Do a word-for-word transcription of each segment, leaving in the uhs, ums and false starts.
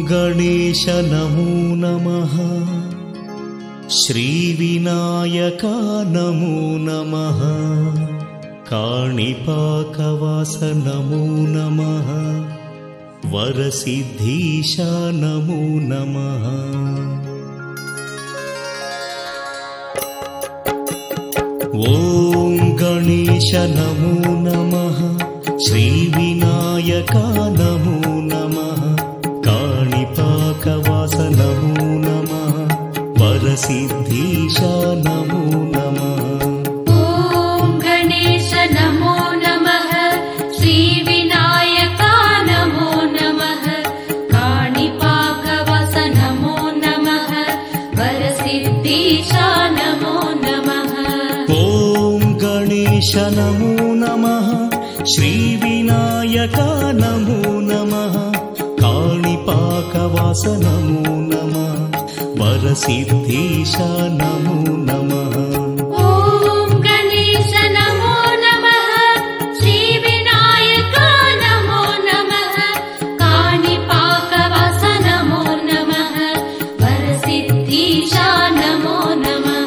गणेश नमो नमः। श्रीविनायक नमो नमः। काणिपाकवास नमो नमः। वरसिद्धीश नमो नमः। ॐ गणेश नमो नमः। श्रीविनायक नमो नमः। काणिपाकवास नमो नमः। वरसिद्धीश नमो नमः। ॐ गणेश नमो नमः। श्रीविनायक नमो नमः। काणिपाकवास नमो नमः। वरसिद्धीश नमो नमः। ॐ गणेश नमो नमः। श्रीविनायक नमो नमः। काणिपाकवास नमो नमः। वरसिद्धीश नमो नमः। ॐ गणेश नमो नमः। श्रीविनायक नमो नमः। काणिपाकवास नमो नमः। वरसिद्धीश नमो नमः।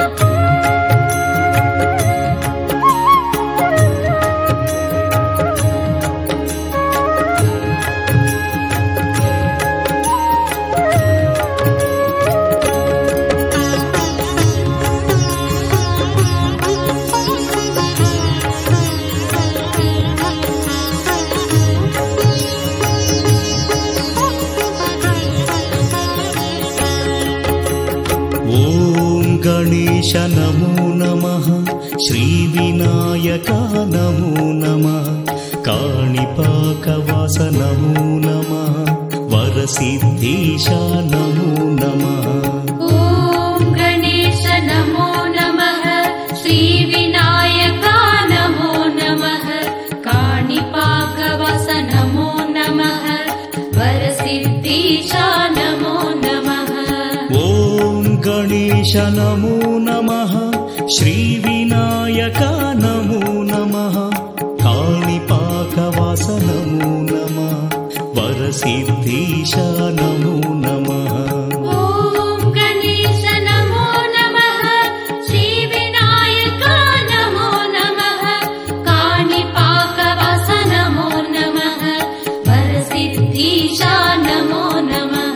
ॐ गणेश नमो नमः। श्रीविनायक नमो नमः। काणिपाकवास नमो नमः। वरसिद्धीश नमो नमः। ॐ गणेश नमो नमः। श्रीविनायक नमो नमः। काणिपाकवास नमो नमः। वरसिद्धीश नमो नमः। ॐ गणेश नमो नमः। श्रीविनायक नमो नमः। काणिपाकवास नमो नमः। वरसिद्धीश नमो नमः। ॐ गणेश नमो नमः। श्रीविनायक नमो नमः। काणिपाकवास नमो नमः। वरसिद्धीश नमो नमः।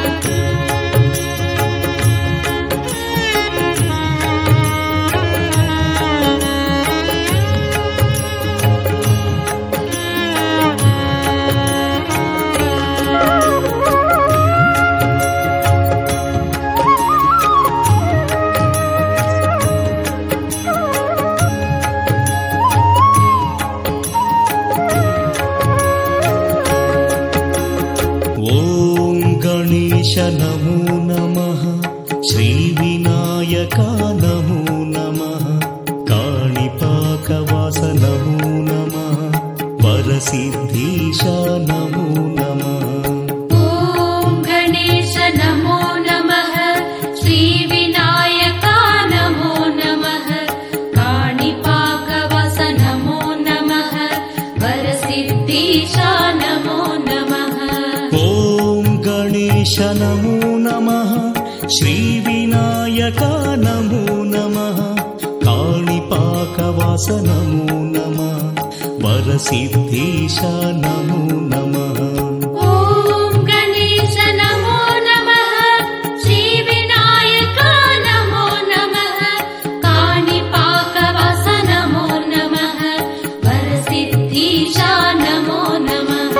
ॐ गणेश नमो नमः। श्रीविनायक नमो नमः। काणिपाकवास नमो नमः। वरसिद्धीश नमो नमः। ॐ गणेश नमो नमः। श्रीविनायक नमो नमः। काणिपाकवास नमो नमः। वरसिद्धीश नमो नमः। ॐ गणेश नमो नमः। श्रीविनायक नमो नमः। काणिपाकवास नमो नमः। वरसिद्धीश नमो नमः। ॐ गणेश नमो नमः। श्रीविनायक नमो नमः। काणिपाकवास नमो नमः। वरसिद्धीश नमो नमः।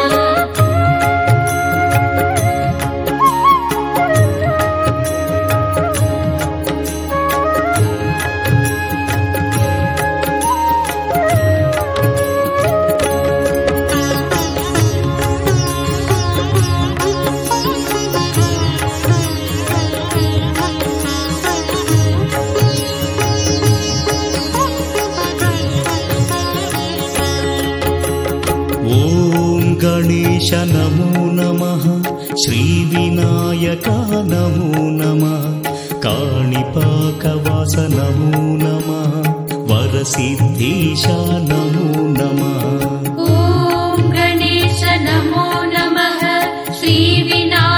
ॐ गणेश नमो नमः। श्रीविनायक नमो नमः। काणिपाकवास नमो नमः। वरसिद्धीश नमो नमः। ॐ गणेश नमो नमः। श्रीविनायक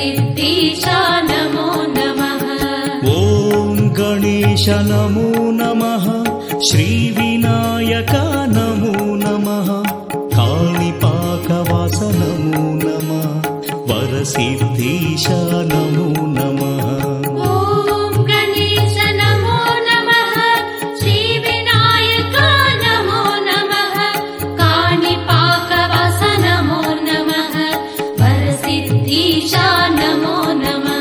वरसिद्धीशा नमो नमः। ॐ गणेश नमो नमः श्रीविनायका नमो नमः काणिपाकवास नमो नमः वरसिद्धीशा नमो नमः। ॐ गणेश नमो नमः श्रीविनायका नमो नमः काणिपाकवास नमो नमः वरसिद्धीशा नमो नमः।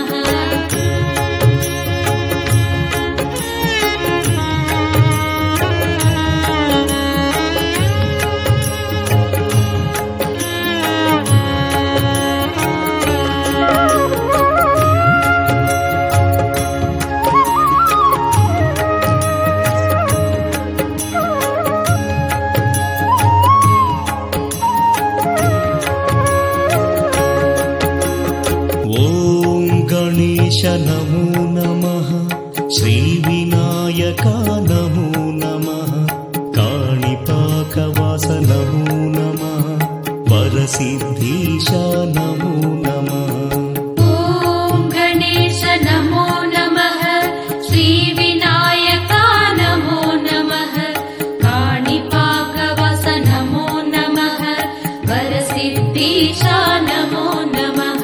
गणेश नमो नमः श्रीविनायका नमो नमः काणिपाकवास नमो नमः वरसिद्धीशा नमो नमः। ॐ गणेश नमो नमः श्रीविनायका नमो नमः काणिपाकवास नमो नमः वरसिद्धीशा नमो नमः।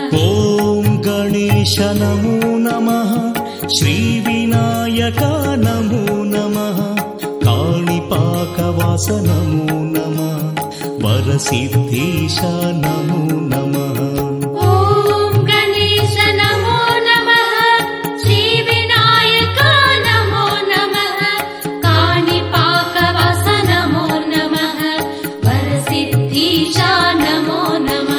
गणेश नमो नमः श्रीविनायका नमो नमः काणिपाकवास नमो नमः वरसिद्धीशा नमो नमः। ॐ गणेश नमो नमः श्रीविनायका नमो नमः काणिपाकवास नमो नमः वरसिद्धीशा नमो नमः।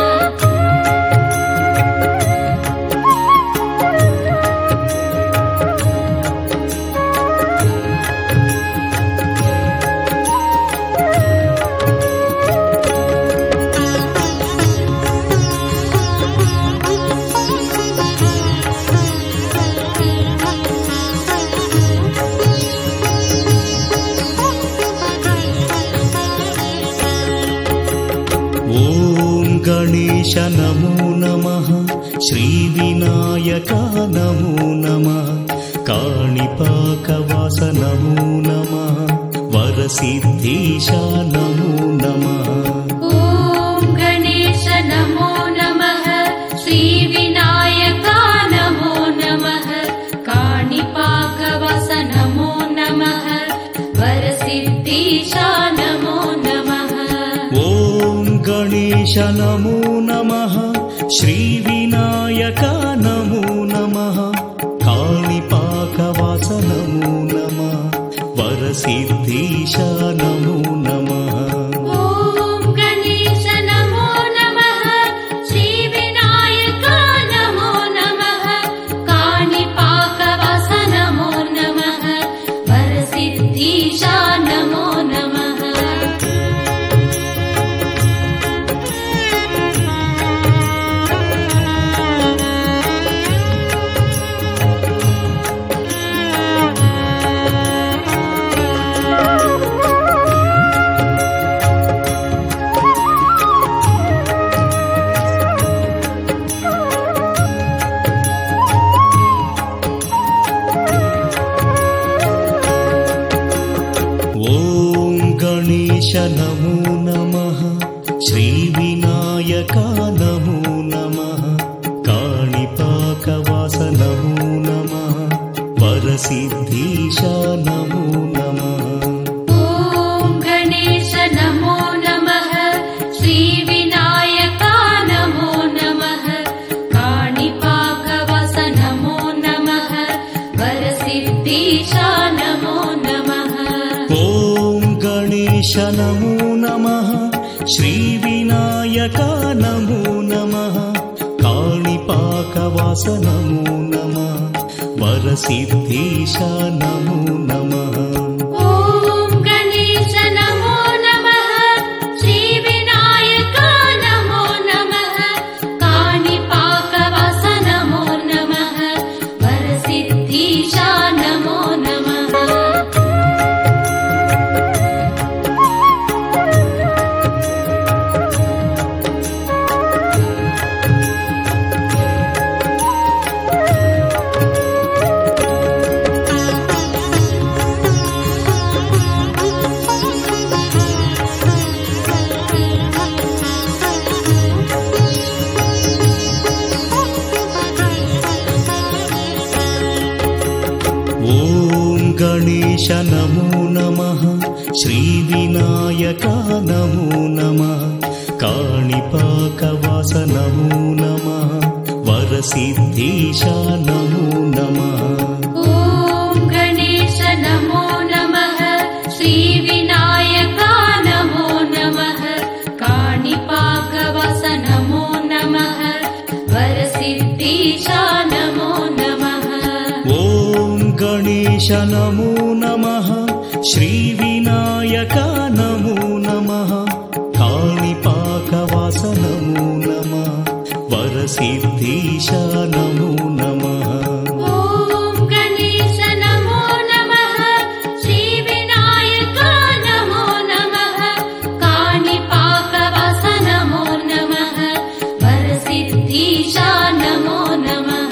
ॐ गणेश नमो नमः श्रीविनायका नमो नमः काणिपाकवास नमो नमः वरसिद्धीशा नमो नमः। ॐ गणेश नमो नमः श्रीविनायका नमो नमः काणिपाकवास नमो नमः वरसिद्धीशा नमो नमः। ॐ गणेश नमो नमः श्रीविनायका नमो नमः काणिपाकवास नमो नमः वरसिद्धीशा नमो नमः। ॐ गणेश नमो नमः श्रीविनायका नमो नमः काणिपाकवास नमो नमः वरसिद्धीशा नमो नमः। गणेश नमो नमः श्रीविनायका नमो नमः काणिपाकवास नमो नमः वरसिद्धीशा नमो नमः। ॐ गणेश नमो नमः श्रीविनायका नमो नमः काणिपाकवास नमो नमः वरसिद्धीशा नमो नमः। ॐ गणेश नमो नमः श्रीविनायका नमो नमः काणिपाकवास नमो नमः वरसिद्धीशा नमो नमः। ॐ गणेश नमो नमः श्रीविनायका नमो नमः काणिपाकवास नमो नमः वरसिद्धीशा नमो नमः। गणेश नमो नमः श्रीविनायक नमो नमः काणिपाकवास नमो नमः वरसिद्धीश नमो नमः ॐ गणेश नमो नमः श्रीविनायक नमो नमः काणिपाकवास नमो नमः वरसिद्धीश नमो नमः ॐ गणेश नमो नमः श्रीविनायक नमो नमः काणिपाकवास नमो नमः वरसिद्धीश नमो नमः ॐ गणेश नमो नमः श्रीविनायक नमो नमः काणिपाकवास नमो नमः वरसिद्धीश नमो नमः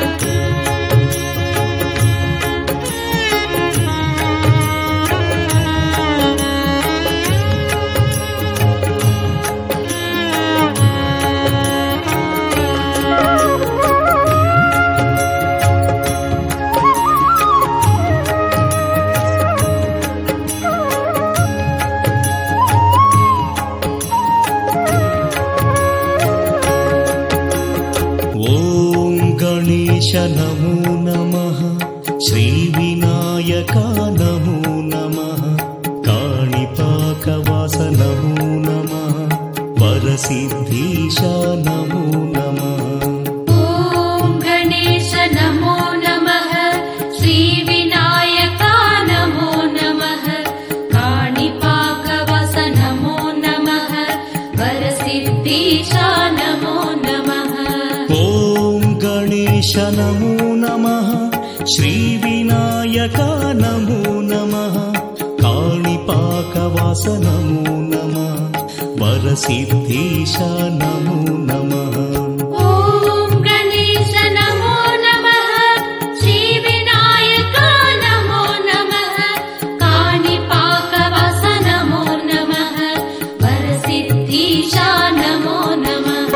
गणेश नमो नमः श्रीविनायक नमो नमः काणिपाकवास नमो नमः वरसिद्धीश नमो नमः ॐ गणेश नमो नमः श्रीविनायक नमो नमः काणिपाकवास नमो नमः वरसिद्धीश नमो नमः ॐ गणेश नमो नमः श्रीविनायक नमो नमः काणिपाकवास नमो नमः वरसिद्धीश नमो नमः ॐ गणेश नमो नमः श्रीविनायक नमो नमः काणिपाकवास नमो नमः वरसिद्धीश नमो नमः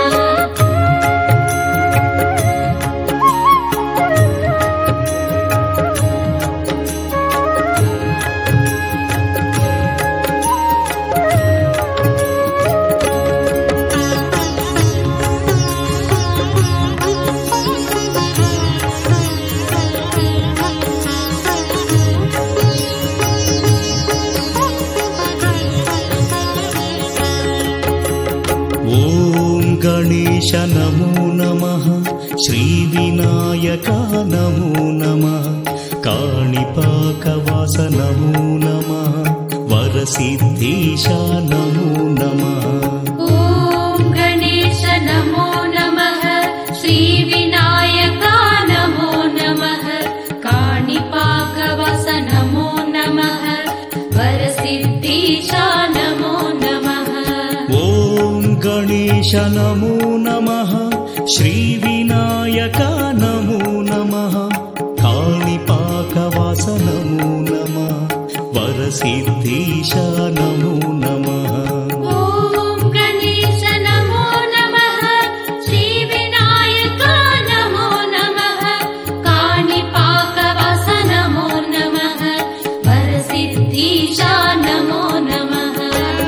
ॐ गणेश नमो नमः श्रीविनायक नमो नमः काणिपाकवास नमो नमः वरसिद्धीश नमो नमः ॐ गणेश नमो नमः श्रीविनायक नमो नमः काणिपाकवास नमो नमः वरसिद्धीश नमो नमः ॐ गणेश नमो नमः श्रीविनायक नमो नमः काणिपाकवास नमो नमः वरसिद्धीश नमो नमः ॐ गणेश नमो नमः श्रीविनायक नमो नमः काणिपाकवास नमो नमः वरसिद्धीश नमो नमः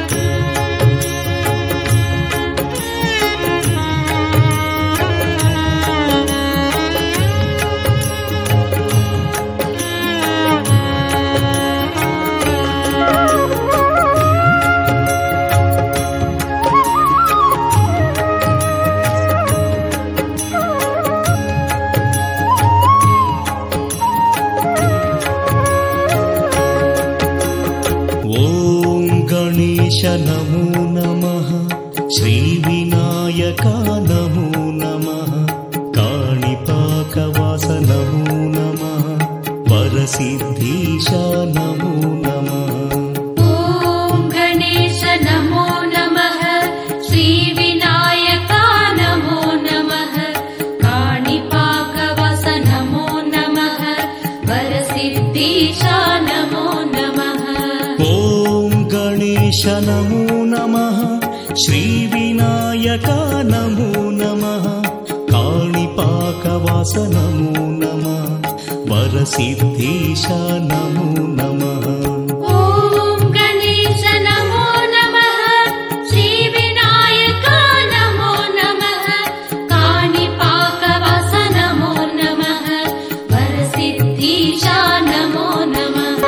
गणेश नमो नमः श्रीविनायक नमो नमः काणिपाकवास नमो नमः वरसिद्धीश नमो नमः ॐ गणेश नमो नमः श्रीविनायक नमो नमः काणिपाकवास नमो नमः वरसिद्धीश नमो नमः ॐ गणेश नमो नमः श्रीविनायक नमो नमः काणिपाकवास नमो नमः వరసిద్ధీశ నమో నమః ఓం గణేశ నమో నమః శ్రీ వినాయక నమో నమః కాణిపాకవాస నమో నమః వరసిద్ధీశ నమో నమః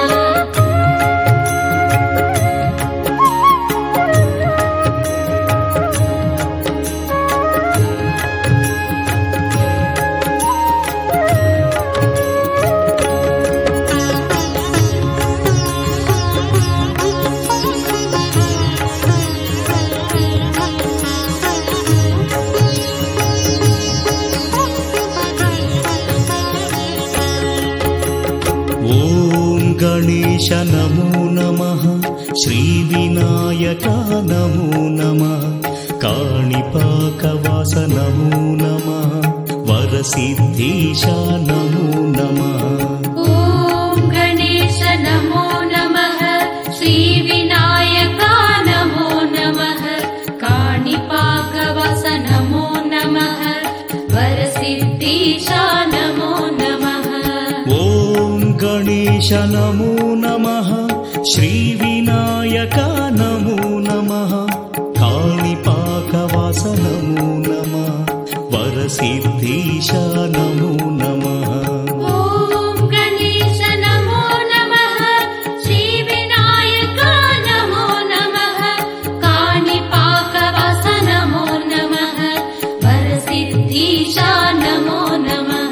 ఓం గణేశ నమో నమః శ్రీ వినాయక నమో నమః కాణిపాకవాస నమో నమః వరసిద్ధీశ నమో నమః ఓం గణేశ నమో నమః శ్రీ వినాయక నమో నమః కాణిపాకవాస నమో నమః వరసిద్ధీశ నమో నమః ఓం గణేశ నమో నమః శ్రీ వినాయక నమో నమః కాణిపాకవాస నమో నమః వరసిద్ధీశ నమో నమః ఓం గణేశ నమో నమః శ్రీ వినాయక నమో నమః కాణిపాకవాస నమో నమః వరసిద్ధీశ నమో నమః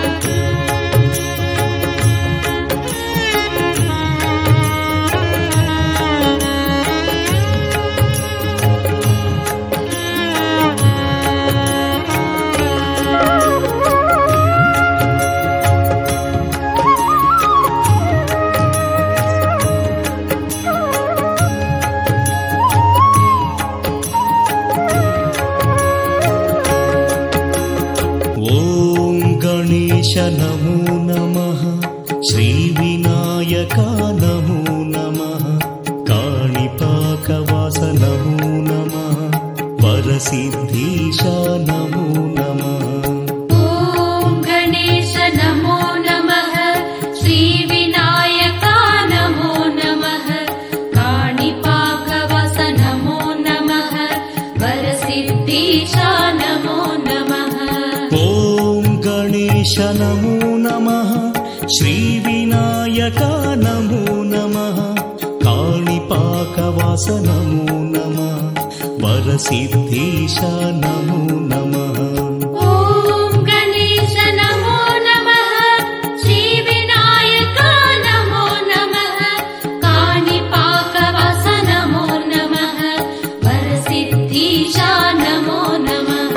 ఓం గణేశ నమో నమః శ్రీ వినాయక నమో నమః కాణిపాకవాస నమో నమః వరసిద్ధీశ నమో నమః ఓం గణేశ నమో నమః శ్రీ వినాయక నమో నమః కాణిపాకవాస నమో నమః వరసిద్ధీశ నమో నమః ఓం గణేశ నమో నమః శ్రీ వినాయక నమో నమః కాణిపాకవాస నమో నమః వరసిద్ధీశ నమో నమః ఓం గణేశ నమో నమః శ్రీ వినాయక నమో నమః కాణిపాకవాస నమో నమః వరసిద్ధీశ నమో నమః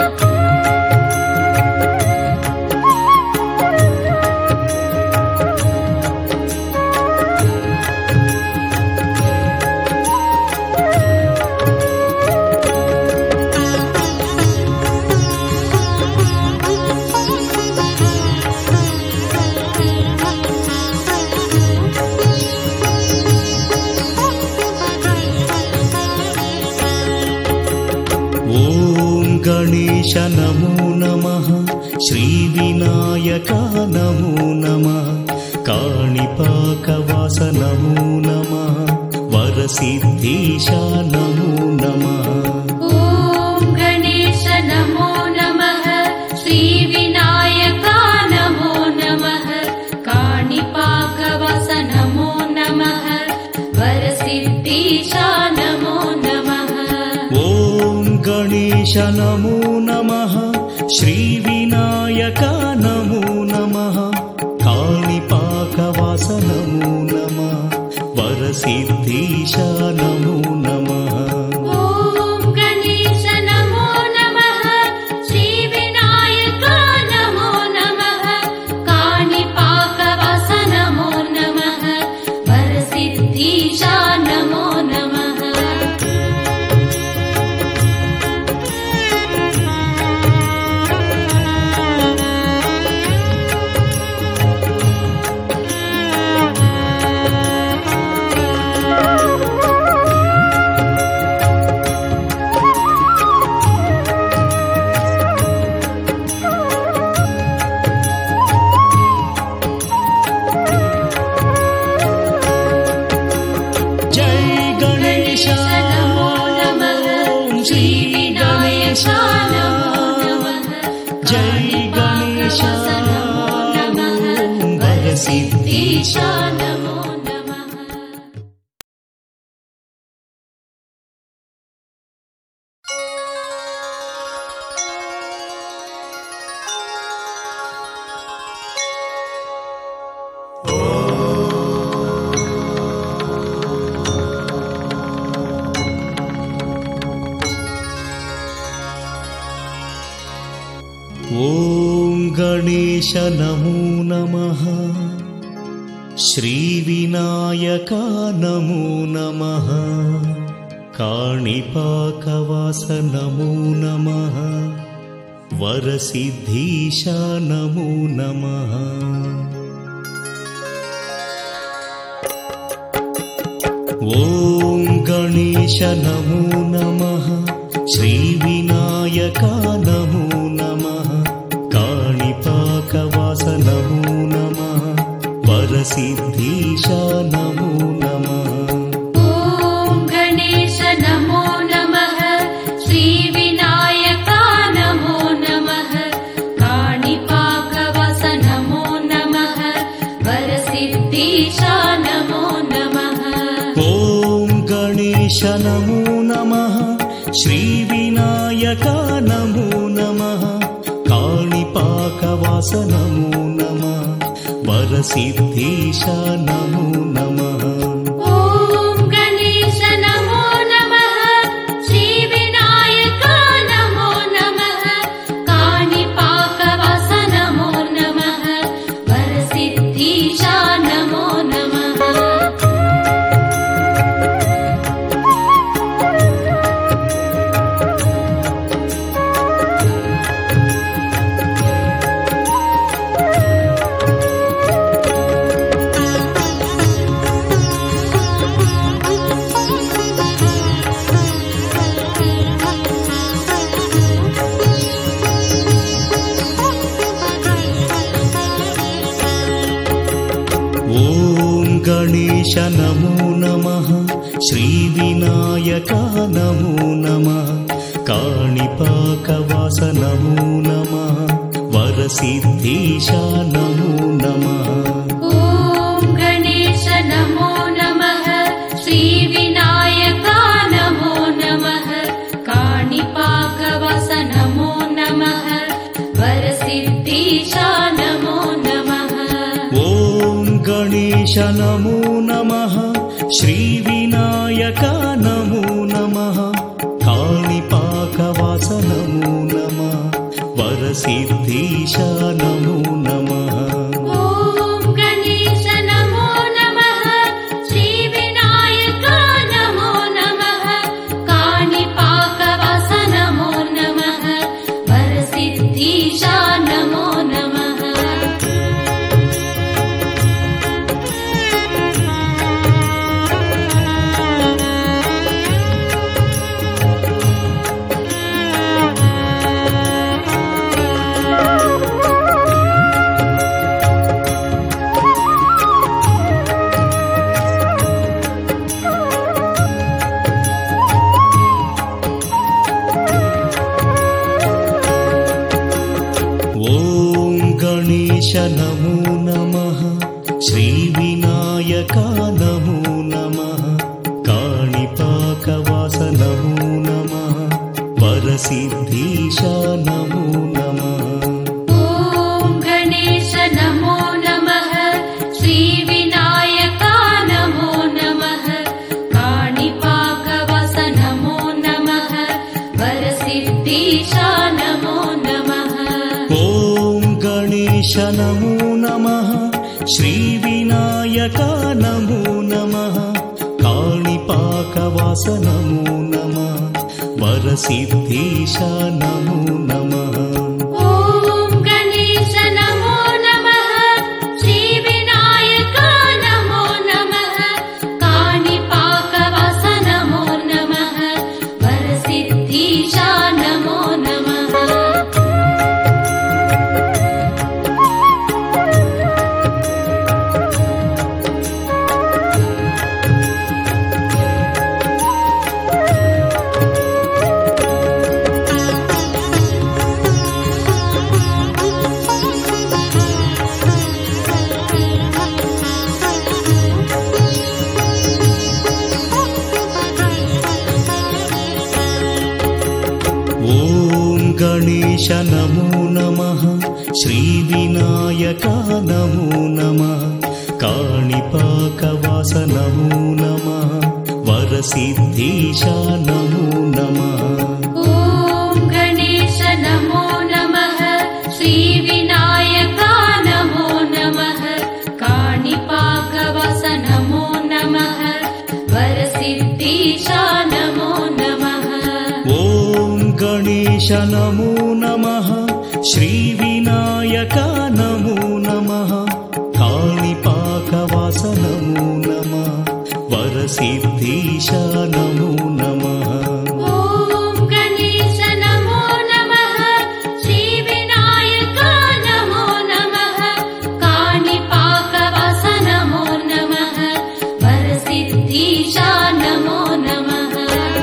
ఓం గణేశ నమో నమః శ్రీ వినాయక నమో నమః కాణిపాకవాస నమో నమః వరసిద్ధీశ నమో నమః ఓం గణేశ నమో నమః శ్రీ వినాయక నమో నమః కాణిపాకవాస నమో నమః వరసిద్ధీశ నమో నమః ఓం గణేశ నమో నమః శ్రీ వినాయక నమో నమః కాణిపాకవాస నమో నమః వరసిద్ధీశ నమో నమః ఓం గణేశ నమో నమః శ్రీ వినాయక నమో నమః కాణిపాకవాస నమో నమః వరసిద్ధీశ నమో నమః జై గణేశ ఓం వరసిద్ధీశ నమో నమః. ఓం గణేశ నమో నమః శ్రీ వినాయక నమో నమః కాణిపాకవాస నమో నమః వరసిద్ధీశ నమో నమః. ఓం గణేశ నమో నమః శ్రీ వినాయక నమో నమః కాణిపాకవాస నమో నమః వరసిద్ధీశ నమో నమః. ఓం గణేశ నమో నమః శ్రీ వినాయక నమో నమః కాణిపాకవాస నమో నమః వరసిద్ధీశ నమో నమః. ఓం గణేశ నమో నమః శ్రీ వినాయక నమో నమః కాణిపాకవాస నమో నమః వరసిద్ధీశ నమో నమః. ఓం గణేశ నమో నమః శ్రీ వినాయక నమో నమః కాణిపాకవాస నమో నమః వరసిద్ధీశ నమో నమః. ఓం గణేశ నమో నమః శ్రీ వినాయక నమో నమః కాణిపాకవాస నమో నమః వరసిద్ధీశ నమో నమః. ఓం గణేశ నమో నమః శ్రీ వినాయక నమో నమః కాణిపాకవాస నమో నమః వరసిద్ధీశ నమో నమః. ఓం గణేశ నమో నమః శ్రీ వినాయక నమో నమః కాణిపాకవాస నమో నమః వరసిద్ధీశ నమో నమః. ఓం గణేశ నమో నమః శ్రీ వినాయక నమో నమః కాణిపాకవాస నమో నమః వరసిద్ధీశ నమో నమః. ఓం గణేశ నమో నమః శ్రీ వినాయక నమో నమః కాణిపాకవాస నమో నమః వరసిద్ధీశ నమో నమః. ఓం గణేశ నమో నమః శ్రీ వినాయక నమో నమః కాణిపాకవాస నమో నమః వరసిద్ధీశ నమో నమః. ఓం గణేశ నమో నమః శ్రీ వినాయక నమో నమః కాణిపాకవాస నమో నమః వరసిద్ధీశ నమో నమః. ఓం గణేశ నమో నమః శ్రీ వినాయక నమో నమః కాణిపాకవాస నమో నమః వరసిద్ధీశ నమో నమః. गणेश नमो नमः श्रीविनायक नमो नमः काणिपाकवास नमो नमः वरसिद्धीश नमो नमः ॐ गणेश नमो नमः श्रीविनायक नमो नमः काणिपाकवास नमो नमः वरसिद्धीश नमो नमः ॐ गणेश नमो नमः श्रीविनायक नमो नमः काणिपाकवास नमो नमः वरसिद्धीश नमो नमः ॐ गणेश नमो नमः श्रीविनायक नमो नमः काणिपाकवास नमो नमः वरसिद्धीश नमो नमः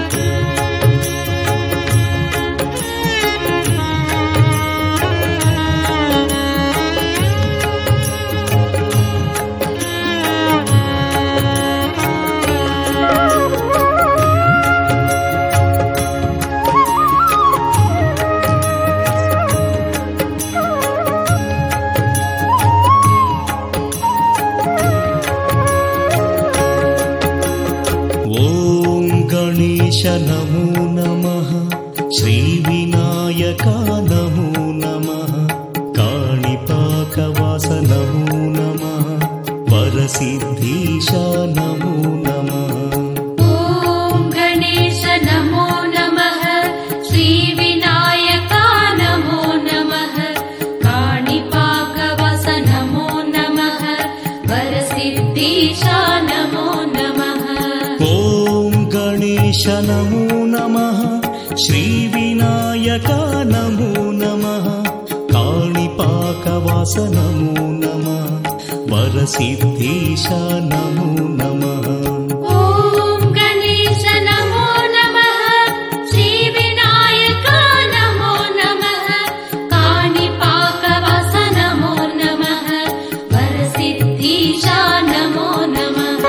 गणेश नमो नमः श्रीविनायक नमो नमः काणिपाकवास नमो नमः वरसिद्धीश नमो नमः ॐ गणेश नमो नमः श्रीविनायक नमो नमः काणिपाकवास नमो नमः वरसिद्धीश नमो नमः गणेश नमो नमः श्रीविनायक नमो नमः काणिपाकवास नमो नमः वरसिद्धीश नमो नमः ॐ गणेश नमो नमः श्रीविनायक नमो नमः काणिपाकवास नमो नमः वरसिद्धीश नमो नमः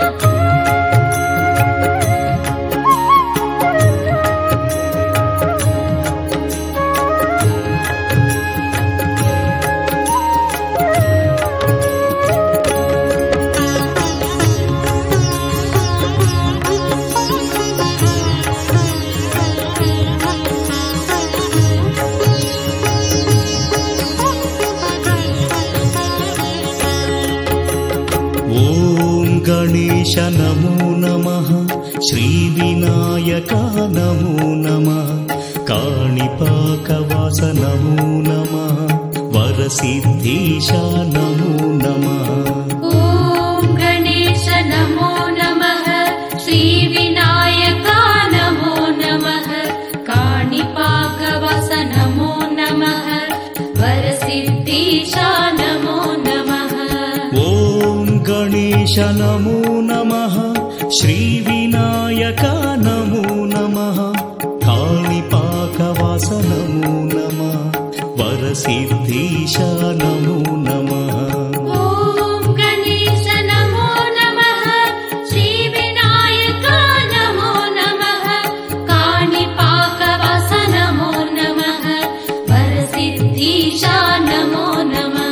गणेश नमो नमः श्रीविनायक नमो नमः काणिपाकवास नमो नमः वरसिद्धीश नमो नमः ॐ गणेश नमो नमः श्रीविनायक नमो नमः काणिपाकवास नमो नमः वरसिद्धीश नमो नमः ॐ गणेश नमो नमः श्रीविनायक नमो नमः काणिपाकवास नमो नमः वरसिद्धीश नमो नमः ॐ गणेश नमो नमः श्रीविनायक नमो नमः काणिपाकवास नमो नमः वरसिद्धीश नमो नमः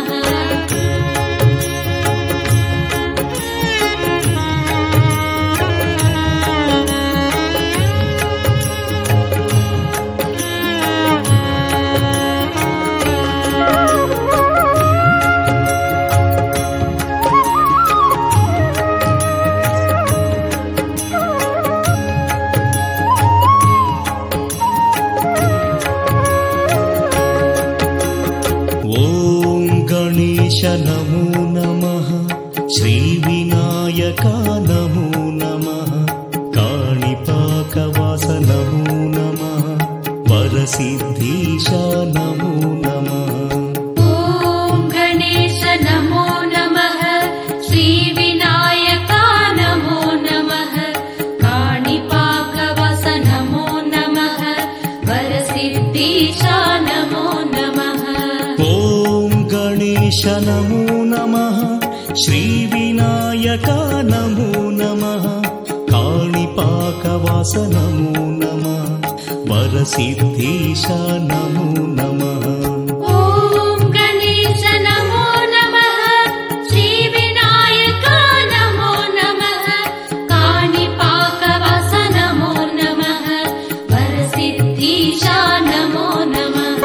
गणेश नमो नमः श्रीविनायक नमो नमः काणिपाकवास नमो नमः वरसिद्धीश नमो नमः ॐ गणेश नमो नमः श्रीविनायक नमो नमः काणिपाकवास नमो नमः वरसिद्धीश नमो नमः ॐ गणेश नमो नमः श्रीविनायक नमो नमः काणिपाकवास नमो नमः వరసిద్ధీశ నమో నమః ఓం గణేశ నమో నమః శ్రీ వినాయక నమో నమః కాణిపాకవాస నమో నమః వరసిద్ధీశ నమో నమః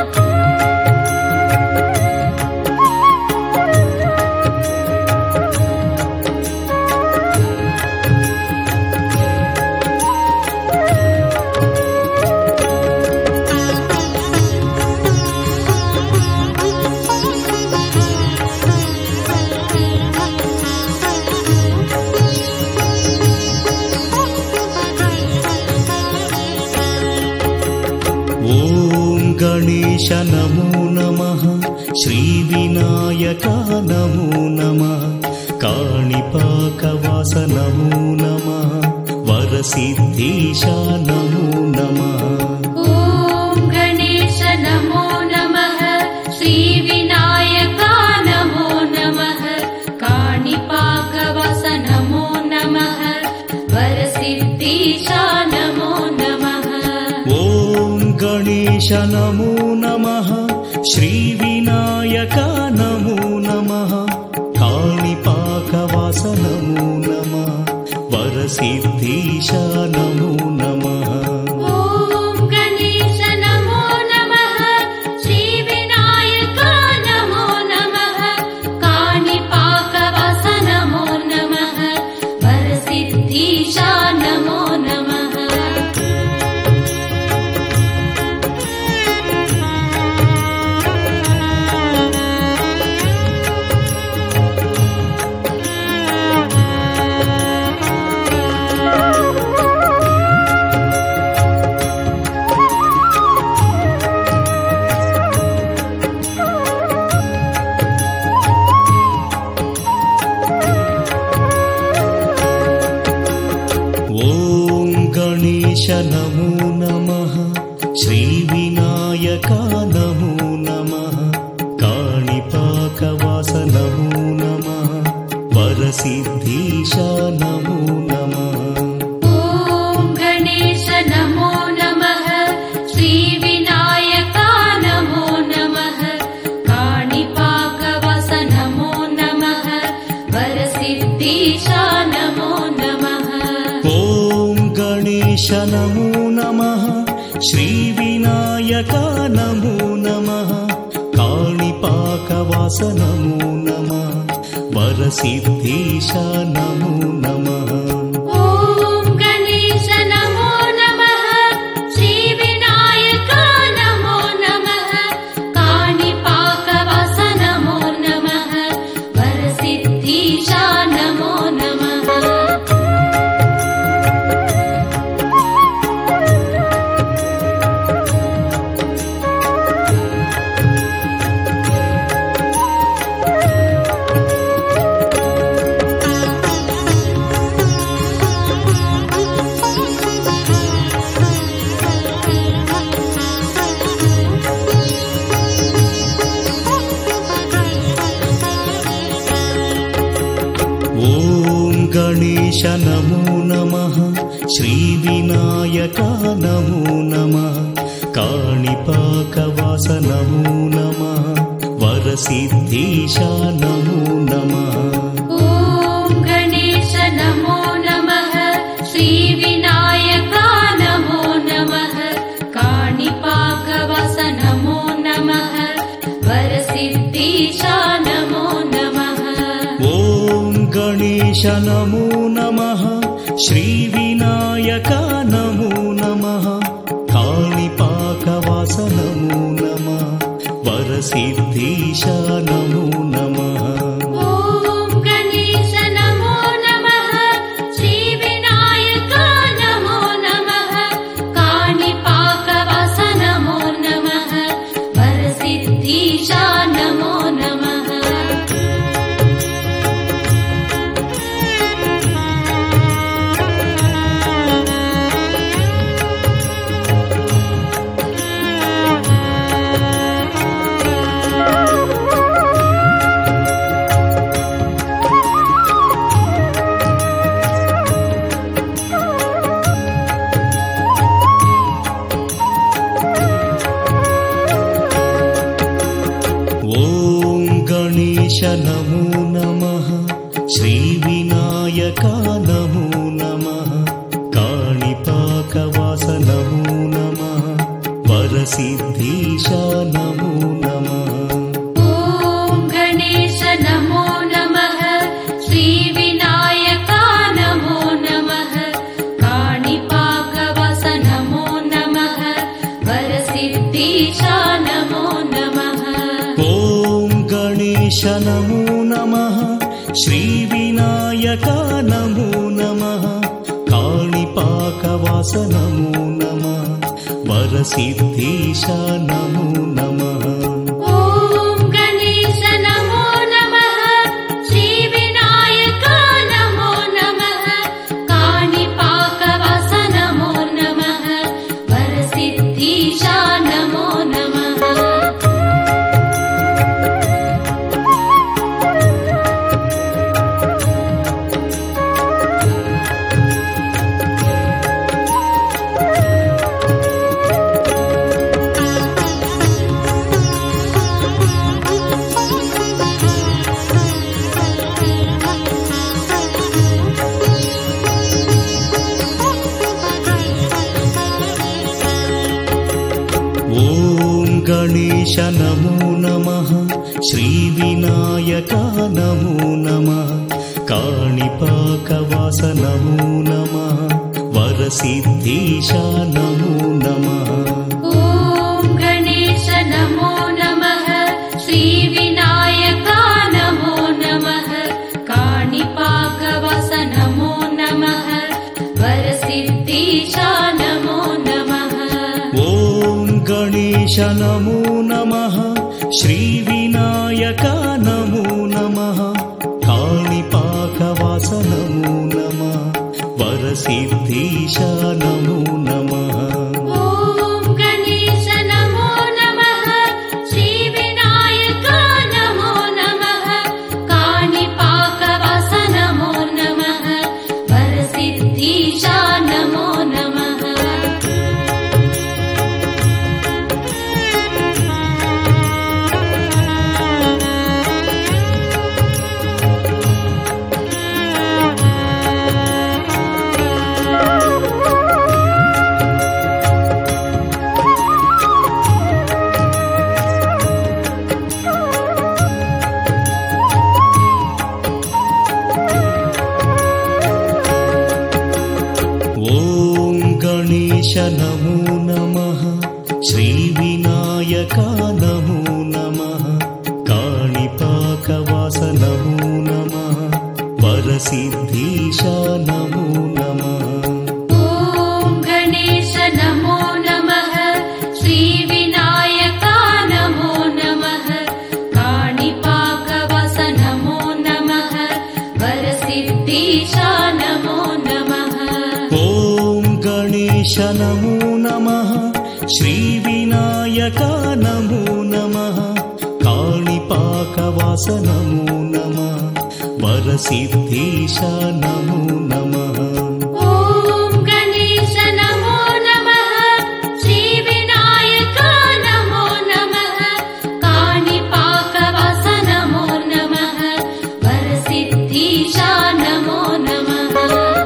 ఓం గణేశ నమో నమః శ్రీ వినాయక నమో నమః కాణిపాకవాస నమో నమః వరసిద్ధీశ నమో నమః ఓం గణేశ నమో నమః శ్రీ వినాయక నమో నమః కాణిపాకవాస నమో నమః వరసిద్ధీశ నమో నమః ఓం గణేశ నమో నమః శ్రీ వినాయక నమో నమః కాణిపాకవాస నమో నమః వరసిద్ధీశ నమో నమః ఓం గణేశ నమో నమః శ్రీ వినాయక నమో నమః కాణిపాకవాస నమో నమః వరసిద్ధీశ నమో నమః ఓం గణేశ నమో నమః శ్రీ వినాయక నమో నమః కాణిపాకవాస నమో నమః వరసిద్ధీశ నమో నమః ఓం గణేశ నమో నమః శ్రీ వినాయక నమో నమః కాణిపాకవాస నమో నమః వరసిద్ధీశ నమో నమః ఓం గణేశ నమో నమః శ్రీ వినాయక నమో నమః కాణిపాకవాస నమో నమః వరసిద్ధీశ నమో నమః ఓం గణేశ నమో నమః శ్రీ వినాయక నమో నమః కాణిపాకవాస నమో నమః వరసిద్ధీశ నమో నమః ఓం గణేశ నమో నమః శ్రీ వినాయక నమో నమః కాణిపాకవాస నమో నమః వరసిద్ధీశ నమో నమః ఓం గణేశ నమో నమః శ్రీ వినాయక నమో నమః కాణిపాకవాస నమో నమః వరసిద్ధీశ నమో నమః ఓం గణేశ నమో నమః శ్రీ వినాయక నమో నమః కాణిపాకవాస నమో నమః వరసిద్ధీశ నమో నమః ఓం గణేశ నమో నమః శ్రీ వినాయక నమో నమః కాణిపాకవాస నమో నమః వరసిద్ధీశ నమో నమః ఓం గణేశ నమో నమః శ్రీ వినాయక నమో నమః కాణిపాకవాస నమో నమః వరసిద్ధీశ నమో నమః ఓం గణేశ నమో నమః శ్రీ వినాయక నమో నమః కాణిపాకవాస నమో నమః వరసిద్ధీశ నమో నమః ఓం గణేశ నమో నమః శ్రీ వినాయక నమో నమః కాణిపాకవాస నమో నమః వరసిద్ధీశ నమో నమః ఓం గణేశ నమో నమః శ్రీ వినాయక నమో నమః కాణిపాకవాస నమో నమః వరసిద్ధీశ నమో నమః ఓం గణేశ నమో నమః శ్రీ వినాయక నమో నమః కాణిపాకవాస నమో నమః వరసిద్ధీశ నమో నమః ఓం గణేశ నమో నమః శ్రీ వినాయక నమో నమః కాణిపాకవాస నమో నమః వరసిద్ధీశ నమో నమః ఓం గణేశ నమో నమః శ్రీ వినాయక నమో నమః కాణిపాకవాస నమో నమః వరసిద్ధీశ నమో నమః ఓం గణేశ నమో నమః శ్రీ వినాయక నమో నమః కాణిపాకవాస నమో నమః వరసిద్ధీశ నమో నమః ఓం గణేశ నమో నమః శ్రీ వినాయక నమో నమః కాణిపాకవాస నమో నమః వరసిద్ధీశ నమో నమః ఓం గణేశ నమో నమః శ్రీ వినాయక నమో నమః కాణిపాకవాస నమో నమః వరసిద్ధీశ నమో నమః ఓం గణేశ నమో నమః శ్రీ వినాయక నమో నమః కాణిపాకవాస నమో నమః వరసిద్ధీశ నమో నమః ఓం గణేశ నమో నమః శ్రీ వినాయక నమో నమః కాణిపాకవాస నమో నమః వరసిద్ధీశ నమో నమః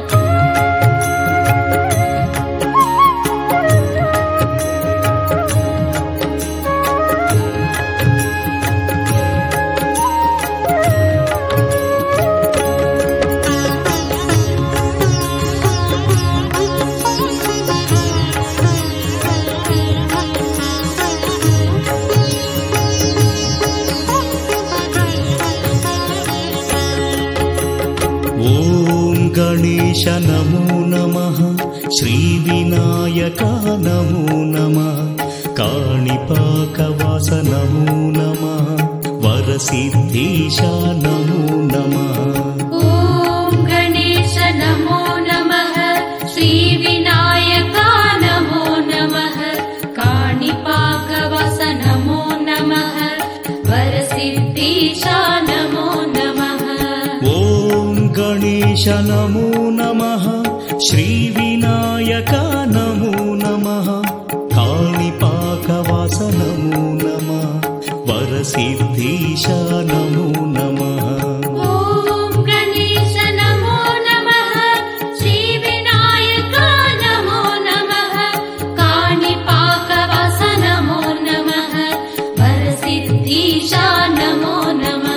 ఓం గణేశ నమో నమః శ్రీ వినాయక నమో నమః కాణిపాకవాస నమో నమః వరసిద్ధీశ నమో నమః ఓం గణేశ నమో నమః శ్రీ వినాయక నమో నమః కాణిపాకవాస నమో నమః వరసిద్ధీశ నమో నమః ఓం గణేశ నమో నమః శ్రీ వినాయక నమో నమః కాణిపాకవాస నమో నమః वरसिद्धीश नमो नमः ॐ गणेश नमो नमः श्रीविनायक नमो नमः काणिपाकवास नमो नमः वरसिद्धीश नमो नमः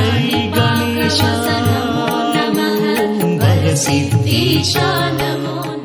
जय गणेश वरसिद्धीश नमो नमः